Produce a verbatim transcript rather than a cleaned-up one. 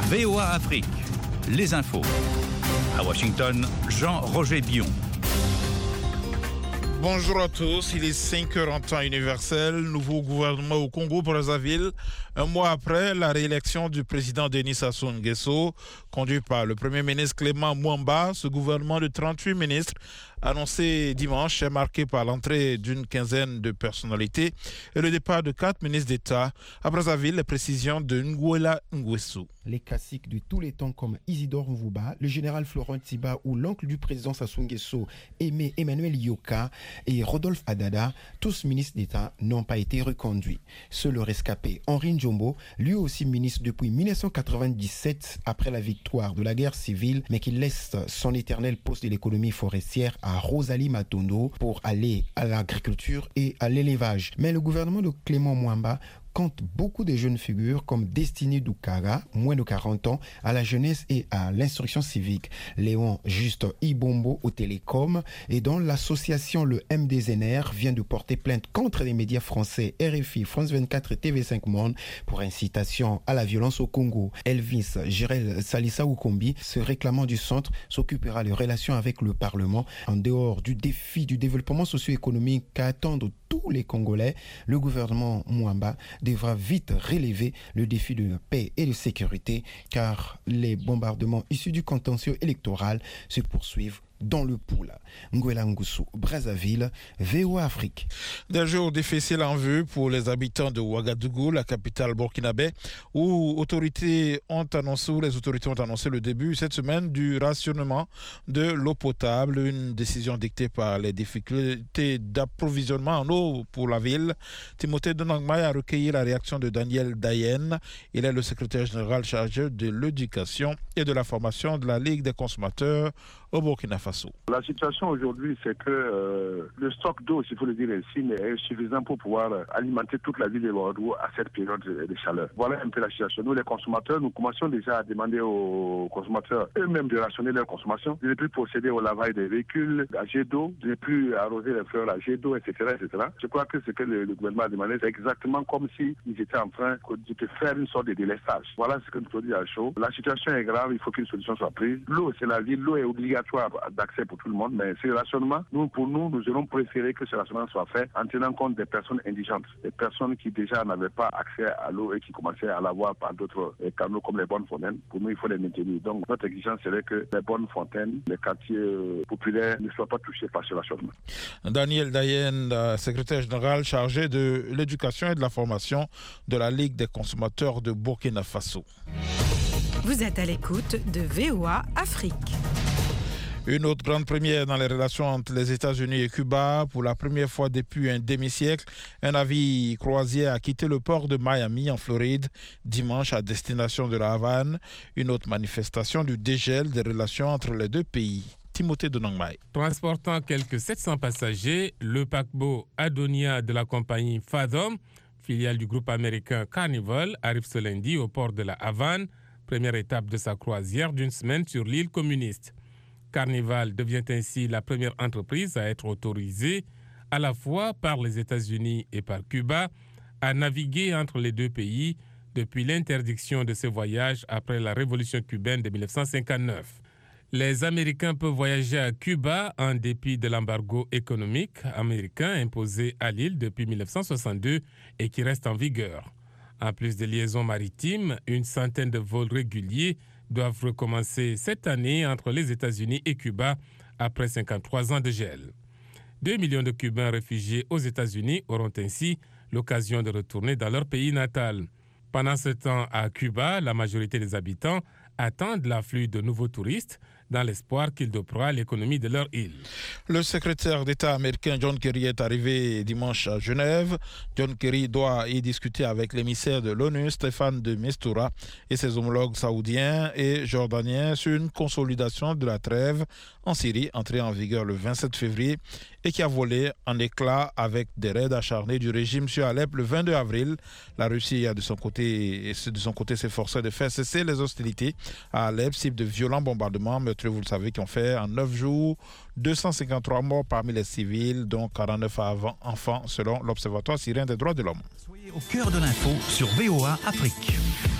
V O A Afrique, les infos. À Washington, Jean-Roger Bion. Bonjour à tous, il est cinq heures en temps universel. Nouveau gouvernement au Congo-Brazzaville. Un mois après la réélection du président Denis Sassou Nguesso, conduit par le premier ministre Clément Mwamba, ce gouvernement de trente-huit ministres annoncé dimanche est marqué par l'entrée d'une quinzaine de personnalités et le départ de quatre ministres d'État. À Brazzaville, les précisions de Nguela Nguesso. Les classiques de tous les temps comme Isidore Mvouba, le général Florent Tiba ou l'oncle du président Sassou Nguesso, Aimé Emmanuel Yoka et Rodolphe Adada, tous ministres d'État, n'ont pas été reconduits. Seul le rescapé Henri Njombo, lui aussi ministre depuis mille neuf cent quatre-vingt-dix-sept après la victoire de la guerre civile, mais qui laisse son éternel poste de l'économie forestière à Rosalie Matondo pour aller à l'agriculture et à l'élevage. Mais le gouvernement de Clément Mwamba compte beaucoup de jeunes figures comme Destiné Doukara, moins de quarante ans, à la jeunesse et à l'instruction civique. Léon Juste Ibombo au télécom et dont l'association le M D Z N R vient de porter plainte contre les médias français R F I, France vingt-quatre et T V cinq Monde pour incitation à la violence au Congo. Elvis Jirel Salissa Oukombi, se réclamant du centre, s'occupera des relations avec le Parlement. En dehors du défi du développement socio-économique qu'attendent tous les Congolais, le gouvernement Mwamba devra vite relever le défi de la paix et de sécurité car les bombardements issus du contentieux électoral se poursuivent dans le Poula. Nguela Nguesso, Brazzaville, V O A Afrique. Des jours difficiles en vue pour les habitants de Ouagadougou, la capitale burkinabé, où autorités ont annoncé, où les autorités ont annoncé le début cette semaine du rationnement de l'eau potable, une décision dictée par les difficultés d'approvisionnement en eau pour la ville. Timothée Donangmay a recueilli la réaction de Daniel Dayen. Il est le secrétaire général chargé de l'éducation et de la formation de la Ligue des consommateurs au Burkina Faso. La situation aujourd'hui, c'est que euh, le stock d'eau, s'il faut le dire ainsi, est suffisant pour pouvoir euh, alimenter toute la ville de Ouagadougou à cette période de, de chaleur. Voilà un peu la situation. Nous, les consommateurs, nous commençons déjà à demander aux consommateurs eux-mêmes de rationner leur consommation, de ne plus procéder au lavage des véhicules à jet d'eau, de ne plus arroser les fleurs à jet d'eau, et cetera, et cetera. Je crois que ce que le, le gouvernement a demandé, c'est exactement comme s'ils étaient en train de faire une sorte de délestage. Voilà ce que nous faut dire à chaud. La situation est grave, il faut qu'une solution soit prise. L'eau, c'est la vie, l'eau est obligatoire d'accès pour tout le monde, mais ce rationnement, nous, pour nous, nous aurons préféré que ce rationnement soit fait en tenant compte des personnes indigentes, des personnes qui déjà n'avaient pas accès à l'eau et qui commençaient à l'avoir par d'autres canaux comme les bonnes fontaines. Pour nous, il faut les maintenir. Donc, notre exigence serait que les bonnes fontaines, les quartiers populaires ne soient pas touchés par ce rationnement. Daniel Dayen, secrétaire général chargé de l'éducation et de la formation de la Ligue des consommateurs de Burkina Faso. Vous êtes à l'écoute de V O A Afrique. Une autre grande première dans les relations entre les États-Unis et Cuba. Pour la première fois depuis un demi-siècle, un navire croisier a quitté le port de Miami en Floride dimanche à destination de la Havane. Une autre manifestation du dégel des relations entre les deux pays. Timothée Donangmay. Transportant quelques sept cents passagers, le paquebot Adonia de la compagnie Fathom, filiale du groupe américain Carnival, arrive ce lundi au port de la Havane, première étape de sa croisière d'une semaine sur l'île communiste. Carnival devient ainsi la première entreprise à être autorisée, à la fois par les États-Unis et par Cuba, à naviguer entre les deux pays depuis l'interdiction de ces voyages après la révolution cubaine de dix-neuf cent cinquante-neuf. Les Américains peuvent voyager à Cuba en dépit de l'embargo économique américain imposé à l'île depuis dix-neuf cent soixante-deux et qui reste en vigueur. En plus des liaisons maritimes, une centaine de vols réguliers doivent recommencer cette année entre les États-Unis et Cuba après cinquante-trois ans de gel. Deux millions de Cubains réfugiés aux États-Unis auront ainsi l'occasion de retourner dans leur pays natal. Pendant ce temps, à Cuba, la majorité des habitants attendent l'afflux de nouveaux touristes dans l'espoir qu'ils doperont l'économie de leur île. Le secrétaire d'État américain John Kerry est arrivé dimanche à Genève. John Kerry doit y discuter avec l'émissaire de l'ONU, Stéphane de Mistura, et ses homologues saoudiens et jordaniens sur une consolidation de la trêve en Syrie, entrée en vigueur le vingt-sept février, et qui a volé en éclats avec des raids acharnés du régime sur Alep le vingt-deux avril. La Russie a de son côté, de son côté s'efforçait de faire cesser les hostilités à Alep, cible de violents bombardements, meurtriers, vous le savez, qui ont fait en neuf jours deux cent cinquante-trois morts parmi les civils, dont quarante-neuf enfants, selon l'Observatoire syrien des droits de l'homme. Soyez au cœur de l'info sur V O A Afrique.